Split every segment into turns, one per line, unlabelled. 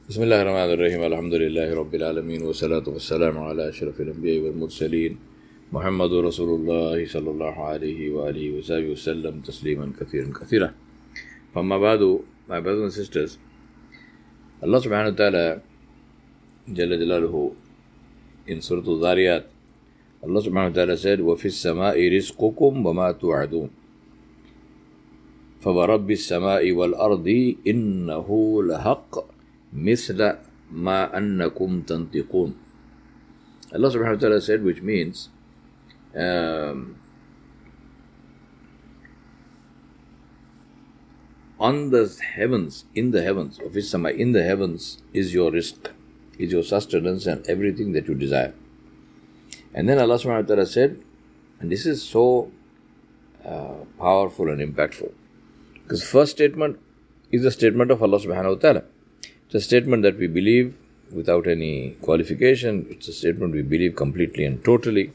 بسم الله الرحمن الرحيم الحمد لله رب العالمين والصلاة والسلام على أشرف الأنبياء والمرسلين محمد رسول الله صلى الله عليه وآله وصحبه وسلم تسليما كثيرا كثيرا. فما بعد, my brothers and sisters, Allah subhanahu wa ta'ala Jalla Jalaluhu in Surah Al-Dhariyat, Allah subhanahu wa ta'ala said, وَفِي السَّمَاءِ رِزْقُكُمْ وَمَا تُوعَدُونَ فَوَرَبِّ السَّمَاءِ وَالْأَرْضِ إِنَّهُ لَحَقٌّ مثل ما أنكم تنطقون. Allah subhanahu wa ta'ala said, which means on the heavens, in the heavens, of his sama, in the heavens is your rizq, is your sustenance and everything that you desire. And then Allah subhanahu wa ta'ala said, and this is so powerful and impactful, because first statement is a statement of Allah subhanahu wa ta'ala. It's a statement that we believe without any qualification. It's a statement we believe completely and totally.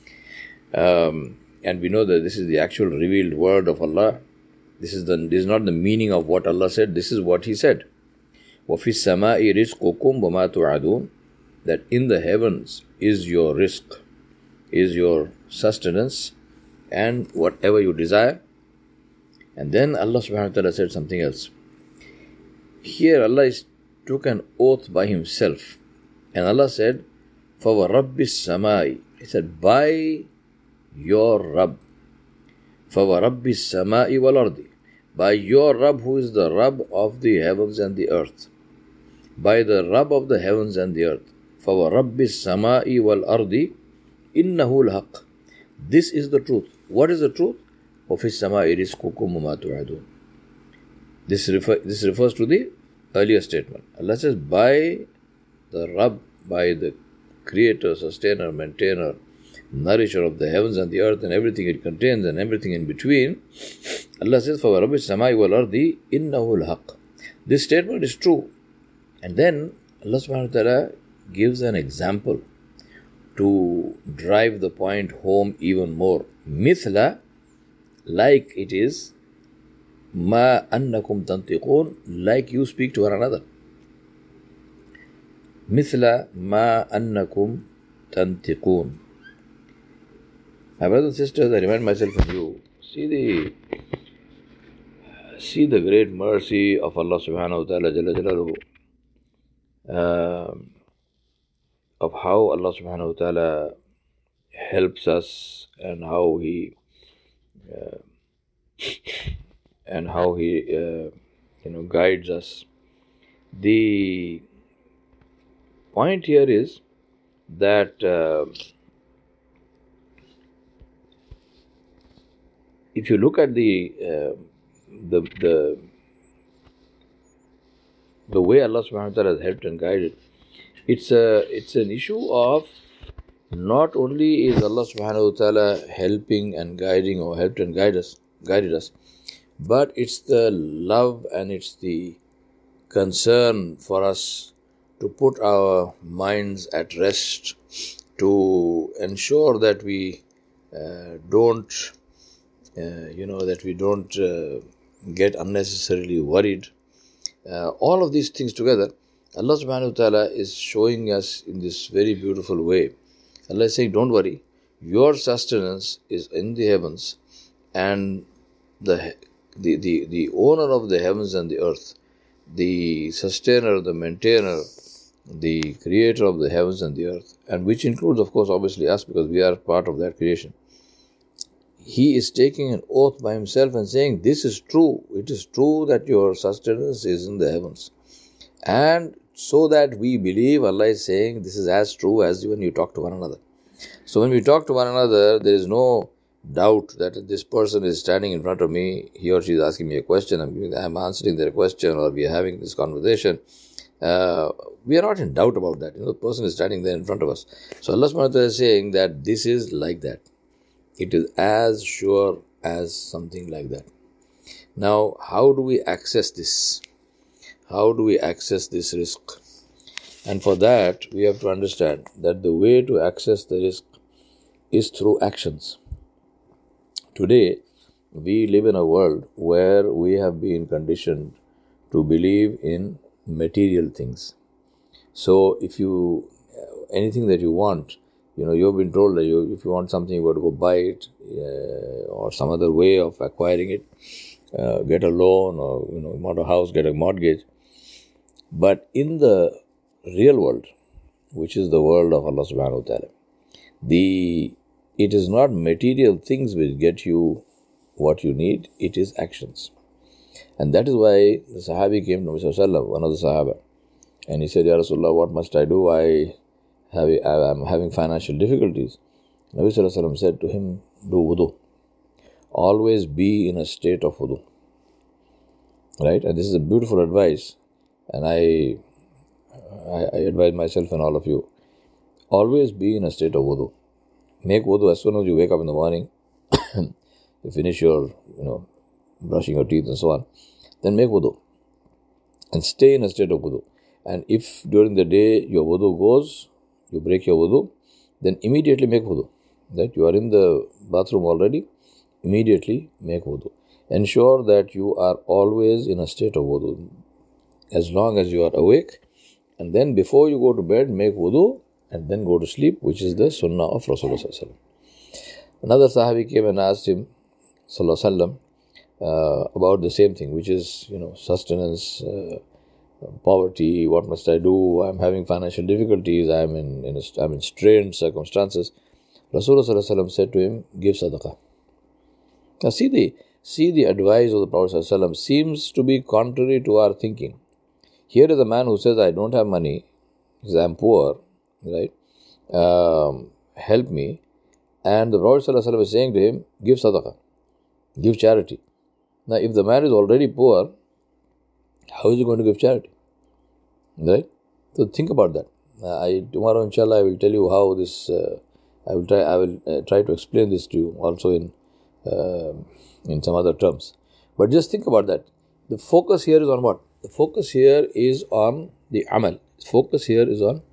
And we know that this is the actual revealed word of Allah. This is not the meaning of what Allah said. This is what He said. وَفِي السَّمَاءِ رِزْقُكُمْ وَمَا تُوعَدُونَ, that in the heavens is your rizq, is your sustenance and whatever you desire. And then Allah subhanahu wa ta'ala said something else. Here Allah took an oath by Himself. And Allah said, فَوَرَبِّ السَّمَاءِ, He said, by your Rabb. فَوَرَبِّ السَّمَاءِ وَالْأَرْضِ, by your Rabb who is the Rabb of the heavens and the earth. By the Rabb of the heavens and the earth. فَوَرَبِّ السَّمَاءِ وَالْأَرْضِ إِنَّهُ الْحَقِّ. This is the truth. What is the truth? وَفِي السَّمَاءِ رِزْقُكُمْ وَمَا تُوعَدُونَ. This refers to the earlier statement. Allah says, by the Rabb, by the creator, sustainer, maintainer, nourisher of the heavens and the earth and everything it contains and everything in between, Allah says, فَوَرَبِّ السَّمَاءِ وَالْأَرْضِ إِنَّهُ الْحَقِّ. This statement is true. And then Allah subhanahu wa ta'ala gives an example to drive the point home even more. مثل, like it is, ما أنكم تنطقون, like you speak to one another. مثل ما أنكم تنطقون. My brothers and sisters, I remind myself and you, see the great mercy of Allah subhanahu wa ta'ala Jalla Jalaluhu, of how Allah subhanahu wa ta'ala helps us and how He guides us. The point here is that if you look at the way Allah subhanahu wa ta'ala has helped and guided, it's an issue of not only is Allah subhanahu wa ta'ala helping and guiding or helped and guided us, but it's the love and it's the concern for us to put our minds at rest, to ensure that we don't get unnecessarily worried. All of these things together, Allah subhanahu wa ta'ala is showing us in this very beautiful way. Allah is saying, don't worry, your sustenance is in the heavens, and the owner of the heavens and the earth, the sustainer, the maintainer, the creator of the heavens and the earth, and which includes, of course, obviously us, because we are part of that creation. He is taking an oath by Himself and saying, this is true. It is true that your sustenance is in the heavens. And so that we believe, Allah is saying, this is as true as when you talk to one another. So when we talk to one another, there is no doubt that this person is standing in front of me, he or she is asking me a question, I'm answering their question, or we are having this conversation. We are not in doubt about that. The person is standing there in front of us. So Allah subhanahu wa ta'ala is saying that this is like that. It is as sure as something like that. Now, how do we access this? How do we access this rizq? And for that, we have to understand that the way to access the rizq is through actions. Today, we live in a world where we have been conditioned to believe in material things. So if you, anything that you want, you've been told that if you want something, you got to go buy it, or some other way of acquiring it, get a loan, or, you want a house, get a mortgage. But in the real world, which is the world of Allah subhanahu wa ta'ala, it is not material things which get you what you need, it is actions. And that is why the Sahabi came to Nabi Sallallahu Alaihi Wasallam, one of the Sahaba, and he said, Ya Rasulullah, what must I do? I am having financial difficulties. Nabi Sallallahu Alaihi Wasallam said to him, do wudu. Always be in a state of wudu. Right? And this is a beautiful advice. And I advise myself and all of you. Always be in a state of wudu. Make wudu as soon as you wake up in the morning. You finish your, brushing your teeth and so on. Then make wudu. And stay in a state of wudu. And if during the day your wudu goes, you break your wudu, then immediately make wudu. That you are in the bathroom already, immediately make wudu. Ensure that you are always in a state of wudu. As long as you are awake, and then before you go to bed, make wudu, and then go to sleep, which is the sunnah of Rasulullah Sallallahu Alaihi Wasallam. Another Sahabi came and asked him, Sallallahu Alaihi Wasallam, about the same thing, which is, sustenance, poverty, what must I do? I'm having financial difficulties, I'm in strained circumstances. Rasulullah Sallallahu Alaihi Wasallam said to him, give sadaqah. Now see the advice of the Prophet Sallallahu Alaihi Wasallam seems to be contrary to our thinking. Here is a man who says, I don't have money, because I'm poor, right? Help me. And the Prophet Sallallahu Alaihi Wasallam is saying to him, give sadaqah, give charity. Now, if the man is already poor, how is he going to give charity? Right? So think about that. Tomorrow, inshallah, I will tell you how this. I will try to explain this to you also in some other terms. But just think about that. The focus here is on what? The focus here is on the amal. Focus here is on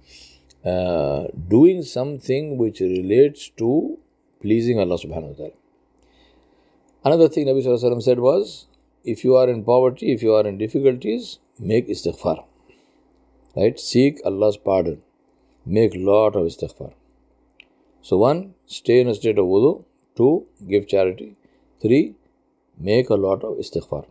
doing something which relates to pleasing Allah subhanahu wa ta'ala. Another thing Nabi Sallallahu Alaihi Wasallam said was, if you are in poverty, if you are in difficulties, make istighfar. Right? Seek Allah's pardon. Make lot of istighfar. So 1, stay in a state of wudu. 2, give charity. 3, make a lot of istighfar.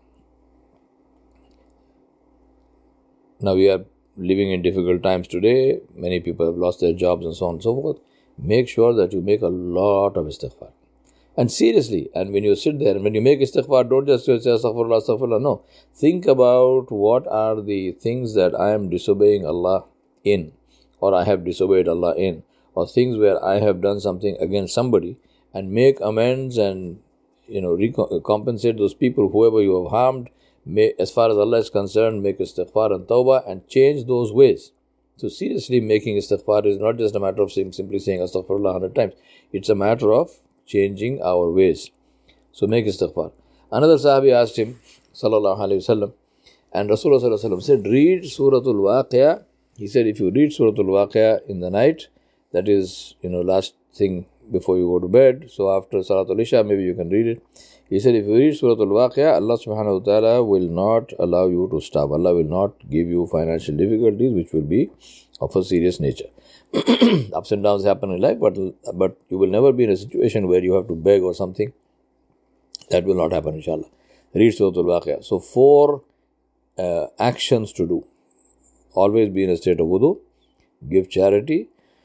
Now we are living in difficult times today. Many people have lost their jobs and so on and so forth. Make sure that you make a lot of istighfar. And seriously, and when you sit there and when you make istighfar, don't just say astaghfirullah, astaghfirullah. No. Think about what are the things that I am disobeying Allah in, or I have disobeyed Allah in, or things where I have done something against somebody, and make amends and compensate those people, whoever you have harmed. As far as Allah is concerned, make istighfar and tawbah and change those ways. So seriously, making istighfar is not just a matter of simply saying astaghfirullah 100 times. It's a matter of changing our ways. So make istighfar. Another Sahabi asked him, Sallallahu Alaihi Wasallam, and Rasulullah Sallallahu Alaihi Wasallam said, read Suratul Waqi'ah. He said, if you read Suratul Waqi'ah in the night, that is, last thing before you go to bed. So after Salatul Isha, maybe you can read it. He said, if you read Suratul Waqi'ah, Allah subhanahu wa ta'ala will not allow you to starve. Allah will not give you financial difficulties, which will be of a serious nature. Ups and downs happen in life, but you will never be in a situation where you have to beg or something. That will not happen, inshallah. Read Suratul Waqi'ah. So 4 actions to do. Always be in a state of wudu. Give charity.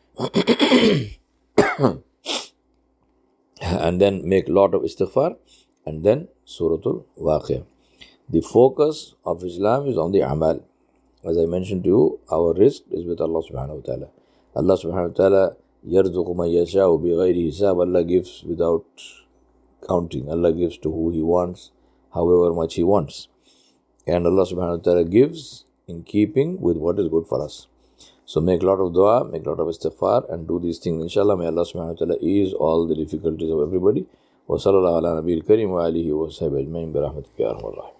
And then make lot of istighfar. And then Suratul Waqi'ah. The focus of Islam is on the amal. As I mentioned to you, our risk is with Allah subhanahu wa ta'ala. Allah subhanahu wa ta'ala yarzuqu man yasha'u bighayri hisab. Allah gives without counting. Allah gives to who He wants, however much He wants. And Allah subhanahu wa ta'ala gives in keeping with what is good for us. So make a lot of dua, make a lot of istighfar, and do these things. Inshallah, may Allah subhanahu wa ta'ala ease all the difficulties of everybody. Wa sallallahu ala nabiyil kareem wa alihi wa sahbihi ajma'in bi rahmatika ya arhamar rahimin.